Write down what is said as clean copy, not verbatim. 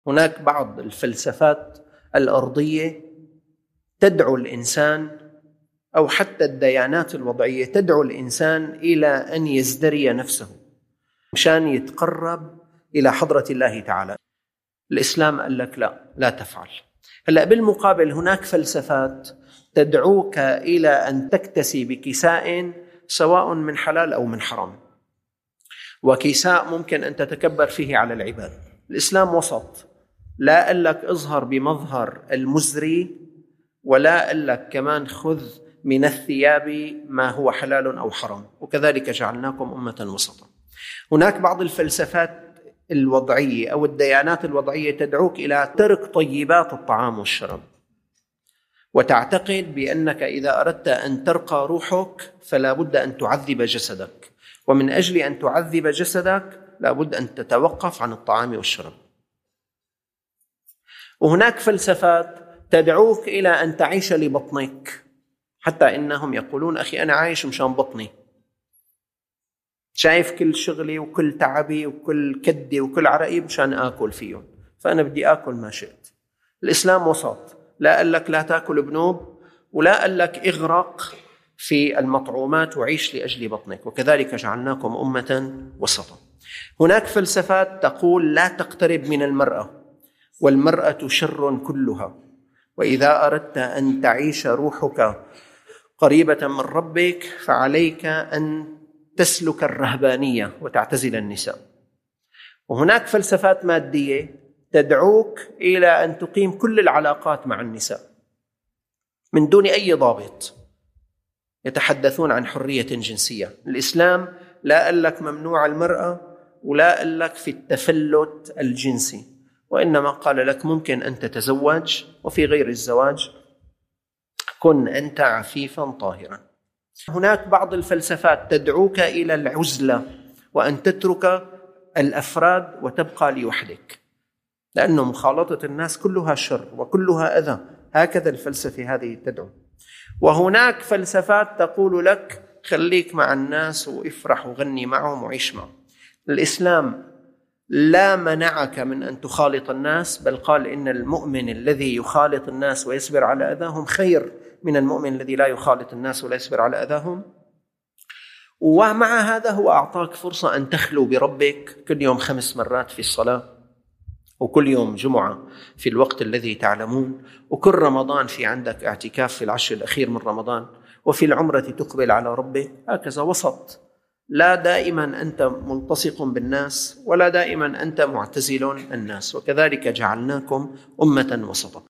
هناك بعض الفلسفات الأرضية تدعو الإنسان، أو حتى الديانات الوضعية تدعو الإنسان إلى أن يزدري نفسه مشان يتقرب إلى حضرة الله تعالى. الإسلام قال لك لا تفعل. هلأ بالمقابل هناك فلسفات تدعوك إلى أن تكتسي بكساء سواء من حلال أو من حرام، وكساء ممكن أن تتكبر فيه على العباد. الإسلام وسط، لا قال لك اظهر بمظهر المزري، ولا قال لك كمان خذ من الثياب ما هو حلال أو حرام، وكذلك جعلناكم أمة وسطا. هناك بعض الفلسفات الوضعية أو الديانات الوضعية تدعوك إلى ترك طيبات الطعام والشراب، وتعتقد بأنك إذا أردت أن ترقى روحك فلا بد أن تعذب جسدك، ومن أجل أن تعذب جسدك لا بد أن تتوقف عن الطعام والشراب. وهناك فلسفات تدعوك إلى أن تعيش لبطنك، حتى إنهم يقولون أخي أنا عايش مشان بطني، شايف كل شغلي وكل تعبي وكل كدي وكل عرقي مشان آكل فيهم، فأنا بدي آكل ما شئت. الإسلام وسط، لا قال لك لا تأكل بنوب، ولا قال لك اغرق في المطعومات وعيش لأجل بطنك، وكذلك جعلناكم أمة وسطا. هناك فلسفات تقول لا تقترب من المرأة، والمرأة شر كلها، وإذا أردت أن تعيش روحك قريبة من ربك فعليك أن تسلك الرهبانية وتعتزل النساء. وهناك فلسفات مادية تدعوك إلى أن تقيم كل العلاقات مع النساء من دون أي ضابط، يتحدثون عن حرية جنسية. الإسلام لا قال لك ممنوع المرأة، ولا قال لك في التفلت الجنسي، وإنما قال لك ممكن أن تتزوج، وفي غير الزواج كن أنت عفيفا طاهرا. هناك بعض الفلسفات تدعوك إلى العزلة وأن تترك الأفراد وتبقى لوحدك، لأنه مخالطة الناس كلها شر وكلها أذى، هكذا الفلسفة هذه تدعو. وهناك فلسفات تقول لك خليك مع الناس وافرح وغني معهم وعيش معهم. الإسلام لا منعك من أن تخالط الناس، بل قال إن المؤمن الذي يخالط الناس ويصبر على أذاهم خير من المؤمن الذي لا يخالط الناس ولا يصبر على أذاهم. ومع هذا هو أعطاك فرصة أن تخلو بربك كل يوم 5 مرات في الصلاة، وكل يوم جمعة في الوقت الذي تعلمون، وكل رمضان في عندك اعتكاف في العشر الأخير من رمضان، وفي العمرة تقبل على ربك. هكذا وسط، لا دائما أنت ملتصق بالناس، ولا دائما أنت معتزل الناس، وكذلك جعلناكم أمة وسطا.